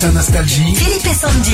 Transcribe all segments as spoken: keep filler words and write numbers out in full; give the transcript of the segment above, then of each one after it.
matins nostalgie. Philippe et Sandy.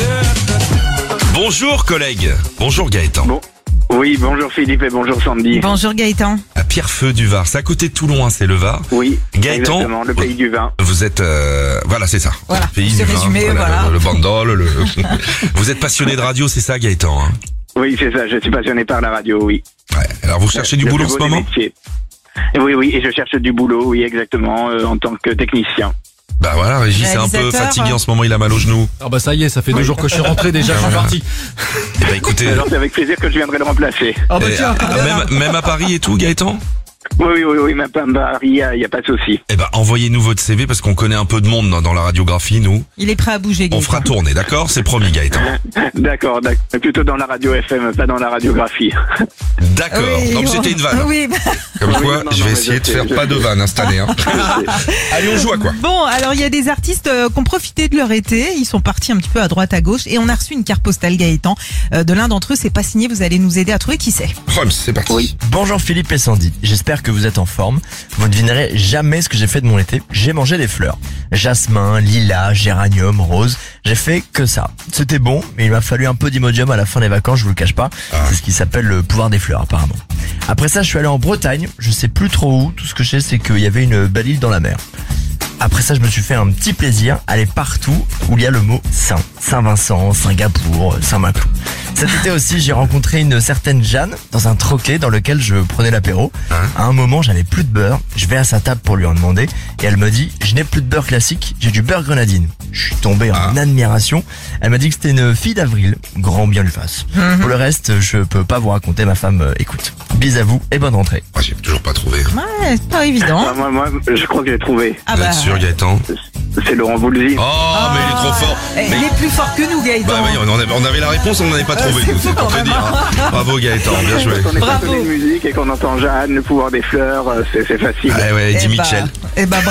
Bonjour collègues, bonjour Gaëtan. Bon. Oui, bonjour Philippe et bonjour Sandy. Bonjour Gaëtan. À Pierrefeu du Var, c'est à côté de Toulon, hein, c'est le Var. Oui, Gaëtan, exactement, le pays du vin. Vous êtes, euh, voilà, c'est ça. Voilà, Le pays c'est du vin, résumé, voilà. Le, le bandol, le... Vous êtes passionné de radio, c'est ça Gaëtan, hein? Oui, c'est ça, je suis passionné par la radio, oui. Ouais. Alors vous cherchez du Le boulot en plus ce beau des moment? métiers. Oui, oui, et je cherche du boulot, oui, exactement, euh, en tant que technicien. Bah voilà, Régis est un peu Réalisateur. fatigué en ce moment, il a mal au genou. Ah bah ça y est, ça fait deux jours que je suis rentré déjà, je suis parti. Eh bah écoutez, Alors c'est avec plaisir que je viendrai le remplacer. Ah bah eh, tiens, ah, même, même à Paris et tout Gaëtan? Oui, oui, oui, oui, même pas Paris, il n'y a, y a pas de souci. Eh bah envoyez-nous votre C V parce qu'on connaît un peu de monde dans, dans la radiographie, nous. Il est prêt à bouger, On Gaëtan. fera tourner, d'accord? C'est promis Gaëtan. D'accord, d'accord. Plutôt dans la radio F M, pas dans la radiographie. D'accord, Oui, donc on- c'était une vanne. Oui. bah- Comme Oui, quoi, non, je non, vais mais essayer je de sais, faire je pas de sais. vanne hein, cette année. Hein. Allez, on joue à quoi? Bon, alors il y a des artistes euh, qui ont profité de leur été, ils sont partis un petit peu à droite à gauche et on a reçu une carte postale Gaëtan euh, de l'un d'entre eux, c'est pas signé, vous allez nous aider à trouver qui c'est. Roms, c'est parti. Oui. Bonjour Philippe et Sandy, j'espère que vous êtes en forme. Vous ne devinerez jamais ce que j'ai fait de mon été. J'ai mangé des fleurs. Jasmin, lilas, géranium, rose. J'ai fait que ça. C'était bon, mais il m'a fallu un peu d'imodium à la fin des vacances, je vous le cache pas. C'est ce qui s'appelle le pouvoir des fleurs apparemment. Après ça, je suis allé en Bretagne. Je sais plus trop où. Tout ce que je sais, c'est qu'il y avait une belle île dans la mer. Après ça, je me suis fait un petit plaisir, aller partout où il y a le mot Saint. Saint-Vincent, Singapour, Saint-Maclou. Cet été aussi, j'ai rencontré une certaine Jeanne dans un troquet dans lequel je prenais l'apéro. À un moment, j'avais plus de beurre. Je vais à sa table pour lui en demander et elle me dit « Je n'ai plus de beurre classique, j'ai du beurre grenadine ». Je suis tombé en admiration. Elle m'a dit que c'était une fille d'avril. Grand bien lui fasse. Pour le reste, je peux pas vous raconter, ma femme euh, écoute. Bis à vous et bonne rentrée. Moi, j'ai toujours pas trouvé. Ouais, c'est pas évident. Ah, moi, moi, je crois que j'ai trouvé. Ah Vous bah, êtes sûr Gaëtan? C'est Laurent Voulzy. Oh, mais il est trop fort. eh, Mais- il est plus fort que nous Gaëtan. Bah oui, on avait, on avait la réponse, on n'en avait pas trouvé. c'est nous, fou, C'est pour quand te même. dire. hein. Bravo Gaëtan, bien joué. Quand on est Bravo. passionné de musique et qu'on entend Jeanne, le pouvoir des fleurs, euh, c'est c'est facile. Ouais, ouais, Eh Eddie bah, Mitchell. eh bah,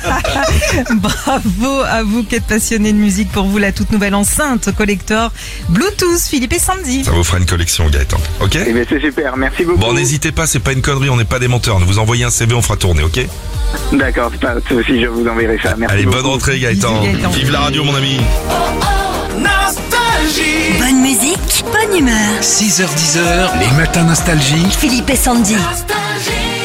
bra- bravo à vous qui êtes passionnés de musique. Pour vous, la toute nouvelle enceinte collector Bluetooth, Philippe et Sandy. Ça vous fera une collection Gaëtan, ok? Eh bien, c'est super, merci beaucoup. Bon, n'hésitez pas, c'est pas une connerie, on n'est pas des menteurs. Vous envoyez un C V, on fera tourner, ok? D'accord, c'est pas de souci, je vous enverrai ça. Merci Allez, beaucoup. bonne rentrée Gaëtan. Bisous, Gaëtan. Vive la radio mon ami. Bonne musique, bonne humeur. six heures dix, les matins nostalgie. Philippe et Sandy. Nostalgie.